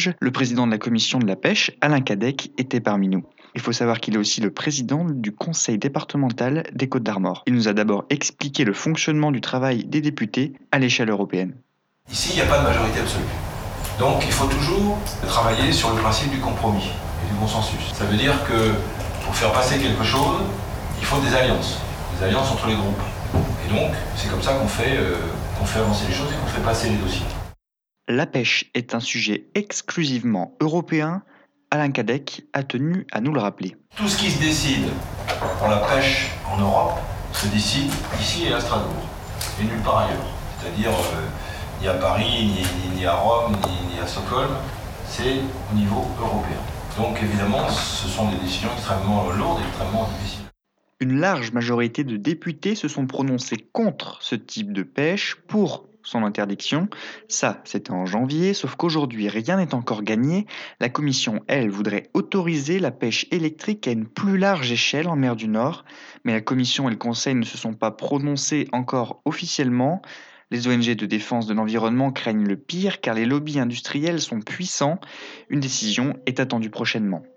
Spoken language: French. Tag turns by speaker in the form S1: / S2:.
S1: Le président de la commission de la pêche, Alain Cadec, était parmi nous. Il faut savoir qu'il est aussi le président du conseil départemental des Côtes-d'Armor. Il nous a d'abord expliqué le fonctionnement du travail des députés à l'échelle européenne.
S2: Ici, il n'y a pas de majorité absolue. Donc il faut toujours travailler sur le principe du compromis et du consensus. Ça veut dire que pour faire passer quelque chose, il faut des alliances entre les groupes. Et donc c'est comme ça qu'on fait avancer les choses et qu'on fait passer les dossiers.
S1: La pêche est un sujet exclusivement européen. Alain Cadec a tenu à nous le rappeler.
S2: Tout ce qui se décide pour la pêche en Europe se décide ici et à Strasbourg, et nulle part ailleurs. C'est-à-dire ni à Paris, ni à Rome, ni à Stockholm, c'est au niveau européen. Donc évidemment, ce sont des décisions extrêmement lourdes et extrêmement difficiles.
S1: Une large majorité de députés se sont prononcés contre ce type de pêche, pour son interdiction. Ça, c'était en janvier, sauf qu'aujourd'hui, rien n'est encore gagné. La commission, elle, voudrait autoriser la pêche électrique à une plus large échelle en mer du Nord, mais la commission et le conseil ne se sont pas prononcés encore officiellement. Les ONG de défense de l'environnement craignent le pire car les lobbies industriels sont puissants. Une décision est attendue prochainement.